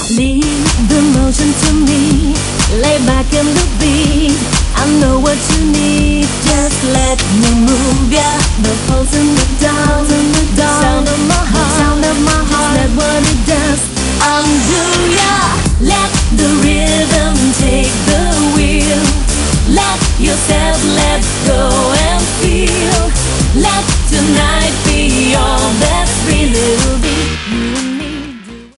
Leave the motion to me. Lay back in the beat. I know what you need.